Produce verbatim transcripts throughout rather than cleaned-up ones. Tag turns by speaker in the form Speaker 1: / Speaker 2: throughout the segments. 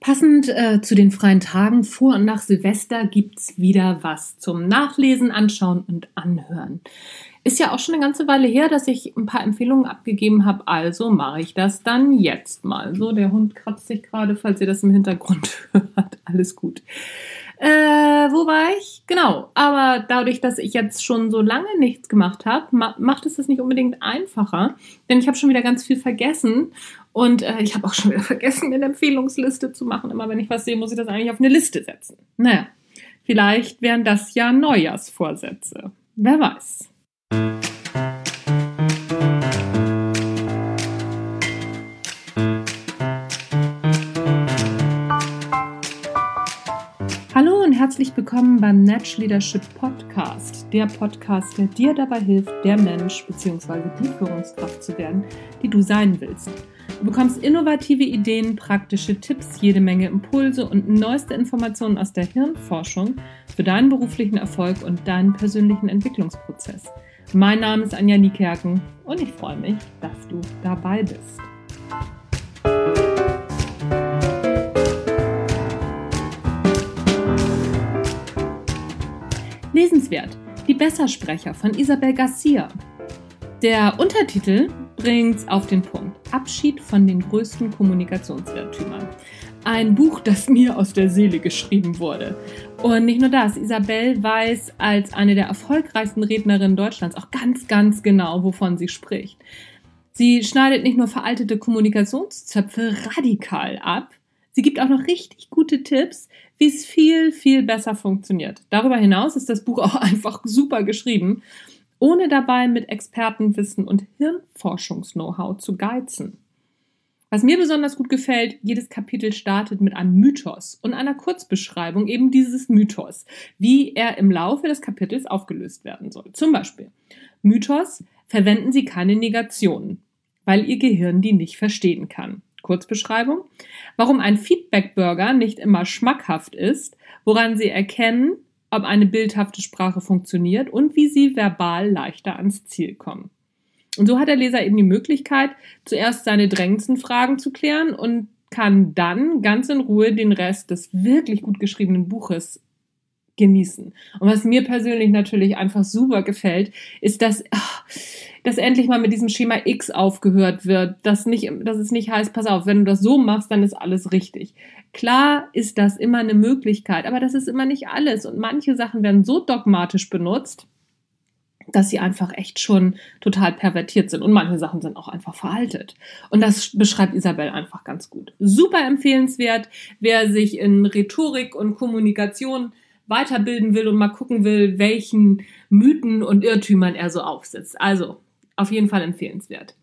Speaker 1: Passend äh, zu den freien Tagen vor und nach Silvester gibt's wieder was zum Nachlesen, Anschauen und Anhören. Ist ja auch schon eine ganze Weile her, dass ich ein paar Empfehlungen abgegeben habe, also mache ich das dann jetzt mal. So, der Hund kratzt sich gerade, falls ihr das im Hintergrund hört. Alles gut. Äh, wo war ich? Genau, aber dadurch, dass ich jetzt schon so lange nichts gemacht habe, ma- macht es das nicht unbedingt einfacher, denn ich habe schon wieder ganz viel vergessen und äh, ich habe auch schon wieder vergessen, mir eine Empfehlungsliste zu machen. Immer wenn ich was sehe, muss ich das eigentlich auf eine Liste setzen. Naja, vielleicht wären das ja Neujahrsvorsätze. Wer weiß. Hallo und herzlich willkommen beim Natch Leadership Podcast, der Podcast, der dir dabei hilft, der Mensch bzw. die Führungskraft zu werden, die du sein willst. Du bekommst innovative Ideen, praktische Tipps, jede Menge Impulse und neueste Informationen aus der Hirnforschung für deinen beruflichen Erfolg und deinen persönlichen Entwicklungsprozess. Mein Name ist Anja Niekerken und ich freue mich, dass du dabei bist. Lesenswert: Die Bessersprecher von Isabel Garcia. Der Untertitel bringt's auf den Punkt. Abschied von den größten Kommunikationsirrtümern. Ein Buch, das mir aus der Seele geschrieben wurde. Und nicht nur das, Isabel weiß als eine der erfolgreichsten Rednerinnen Deutschlands auch ganz, ganz genau, wovon sie spricht. Sie schneidet nicht nur veraltete Kommunikationszöpfe radikal ab, sie gibt auch noch richtig gute Tipps, wie es viel, viel besser funktioniert. Darüber hinaus ist das Buch auch einfach super geschrieben, ohne dabei mit Expertenwissen und Hirnforschungs-Know-how zu geizen. Was mir besonders gut gefällt, jedes Kapitel startet mit einem Mythos und einer Kurzbeschreibung eben dieses Mythos, wie er im Laufe des Kapitels aufgelöst werden soll. Zum Beispiel: Mythos: Verwenden Sie keine Negationen, weil Ihr Gehirn die nicht verstehen kann. Kurzbeschreibung: Warum ein Feedback-Burger nicht immer schmackhaft ist, woran Sie erkennen, ob eine bildhafte Sprache funktioniert und wie Sie verbal leichter ans Ziel kommen. Und so hat der Leser eben die Möglichkeit, zuerst seine drängendsten Fragen zu klären und kann dann ganz in Ruhe den Rest des wirklich gut geschriebenen Buches genießen. Und was mir persönlich natürlich einfach super gefällt, ist, dass, dass endlich mal mit diesem Schema X aufgehört wird, dass, nicht, dass es nicht heißt, pass auf, wenn du das so machst, dann ist alles richtig. Klar ist das immer eine Möglichkeit, aber das ist immer nicht alles. Und manche Sachen werden so dogmatisch benutzt, dass sie einfach echt schon total pervertiert sind. Und manche Sachen sind auch einfach veraltet. Und das beschreibt Isabel einfach ganz gut. Super empfehlenswert, wer sich in Rhetorik und Kommunikation weiterbilden will und mal gucken will, welchen Mythen und Irrtümern er so aufsitzt. Also, auf jeden Fall empfehlenswert.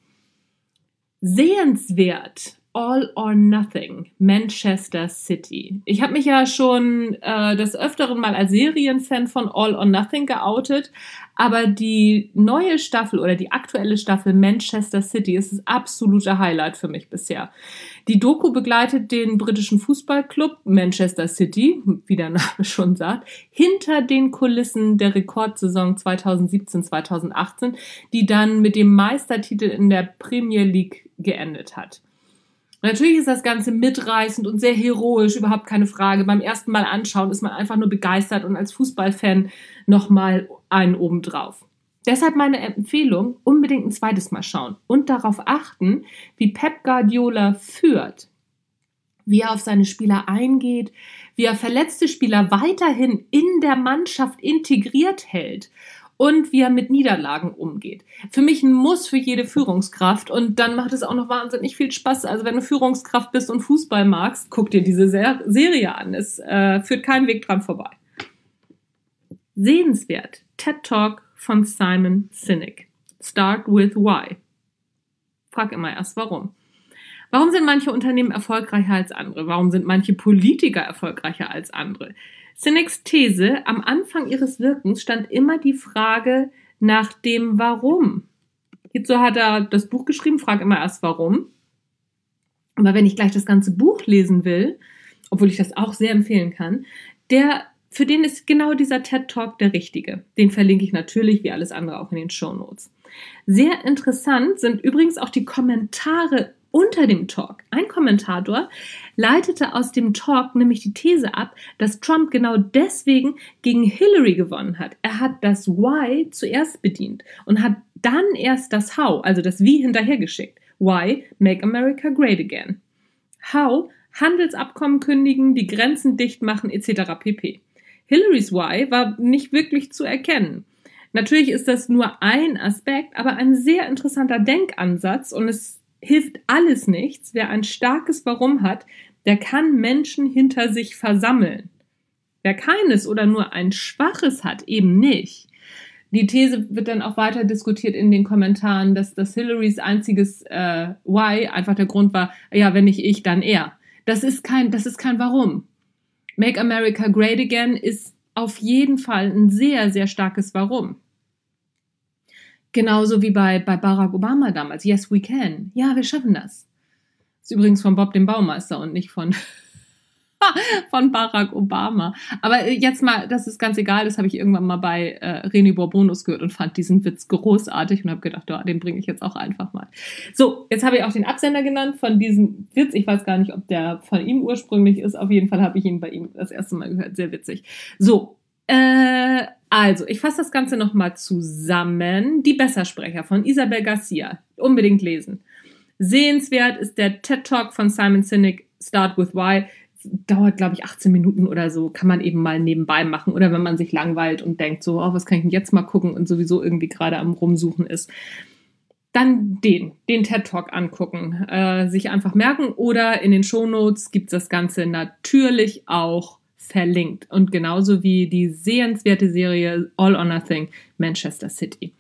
Speaker 1: Sehenswert: All or Nothing, Manchester City. Ich habe mich ja schon äh, des Öfteren mal als Serienfan von All or Nothing geoutet, aber die neue Staffel oder die aktuelle Staffel Manchester City ist das absolute Highlight für mich bisher. Die Doku begleitet den britischen Fußballclub Manchester City, wie der Name schon sagt, hinter den Kulissen der Rekordsaison zweitausendsiebzehn zweitausendachtzehn, die dann mit dem Meistertitel in der Premier League geendet hat. Natürlich ist das Ganze mitreißend und sehr heroisch, überhaupt keine Frage. Beim ersten Mal anschauen ist man einfach nur begeistert und als Fußballfan nochmal einen obendrauf. Deshalb meine Empfehlung: unbedingt ein zweites Mal schauen und darauf achten, wie Pep Guardiola führt, wie er auf seine Spieler eingeht, wie er verletzte Spieler weiterhin in der Mannschaft integriert hält und wie er mit Niederlagen umgeht. Für mich ein Muss für jede Führungskraft und dann macht es auch noch wahnsinnig viel Spaß. Also wenn du Führungskraft bist und Fußball magst, guck dir diese Ser- Serie an. Es äh, führt kein Weg dran vorbei. Sehenswert: TED Talk von Simon Sinek. Start with why. Frag immer erst warum. Warum sind manche Unternehmen erfolgreicher als andere? Warum sind manche Politiker erfolgreicher als andere? Sineks These: Am Anfang ihres Wirkens stand immer die Frage nach dem Warum. Hierzu hat er das Buch geschrieben, frag immer erst warum. Aber wenn ich gleich das ganze Buch lesen will, obwohl ich das auch sehr empfehlen kann, der, für den ist genau dieser TED Talk der richtige. Den verlinke ich natürlich wie alles andere auch in den Shownotes. Sehr interessant sind übrigens auch die Kommentare unter dem Talk. Ein Kommentator leitete aus dem Talk nämlich die These ab, dass Trump genau deswegen gegen Hillary gewonnen hat. Er hat das Why zuerst bedient und hat dann erst das How, also das Wie hinterhergeschickt. Why? Make America Great Again. How? Handelsabkommen kündigen, die Grenzen dicht machen et cetera pp. Hillarys Why war nicht wirklich zu erkennen. Natürlich ist das nur ein Aspekt, aber ein sehr interessanter Denkansatz und es hilft alles nichts. Wer ein starkes Warum hat, der kann Menschen hinter sich versammeln. Wer keines oder nur ein schwaches hat, eben nicht. Die These wird dann auch weiter diskutiert in den Kommentaren, dass das Hillarys einziges äh, Why einfach der Grund war, ja, wenn nicht ich, dann er. Das ist kein, das ist kein Warum. Make America Great Again ist auf jeden Fall ein sehr, sehr starkes Warum. Genauso wie bei, bei Barack Obama damals. Yes, we can. Ja, wir schaffen das. Das ist übrigens von Bob dem Baumeister und nicht von, von Barack Obama. Aber jetzt mal, das ist ganz egal, das habe ich irgendwann mal bei äh, René Bourbonus gehört und fand diesen Witz großartig und habe gedacht, oh, den bringe ich jetzt auch einfach mal. So, jetzt habe ich auch den Absender genannt von diesem Witz. Ich weiß gar nicht, ob der von ihm ursprünglich ist. Auf jeden Fall habe ich ihn bei ihm das erste Mal gehört. Sehr witzig. So, äh, also, ich fasse das Ganze nochmal zusammen. Die Bessersprecher von Isabel Garcia. Unbedingt lesen. Sehenswert ist der TED-Talk von Simon Sinek, Start with Why. Dauert, glaube ich, achtzehn Minuten oder so. Kann man eben mal nebenbei machen. Oder wenn man sich langweilt und denkt so, oh, was kann ich denn jetzt mal gucken und sowieso irgendwie gerade am Rumsuchen ist. Dann den, den TED-Talk angucken. Äh, sich einfach merken. Oder in den Shownotes gibt es das Ganze natürlich auch verlinkt. Und genauso wie die sehenswerte Serie All or Nothing Manchester City.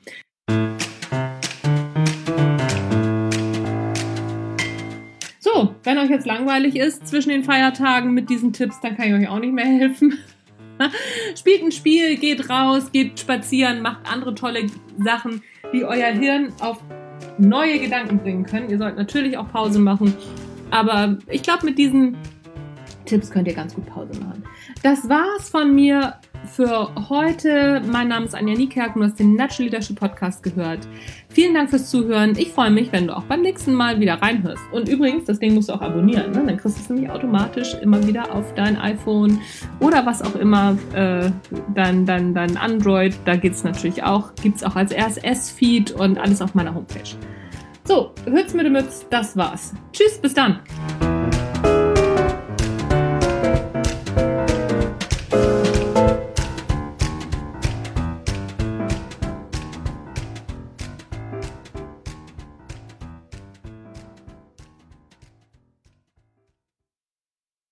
Speaker 1: So, wenn euch jetzt langweilig ist zwischen den Feiertagen mit diesen Tipps, dann kann ich euch auch nicht mehr helfen. Spielt ein Spiel, geht raus, geht spazieren, macht andere tolle Sachen, die euer Hirn auf neue Gedanken bringen können. Ihr sollt natürlich auch Pause machen, aber ich glaube, mit diesen Tipps könnt ihr ganz gut Pause machen. Das war's von mir für heute. Mein Name ist Anja Niekerken, du hast den Natural Leadership Podcast gehört. Vielen Dank fürs Zuhören. Ich freue mich, wenn du auch beim nächsten Mal wieder reinhörst. Und übrigens, das Ding musst du auch abonnieren, ne? Dann kriegst du es nämlich automatisch immer wieder auf dein iPhone oder was auch immer, äh, dein, dein, dein Android. Da geht's natürlich auch. Gibt's auch als R S S-Feed und alles auf meiner Homepage. So, Hütz mit dem Mütz, das war's. Tschüss, bis dann.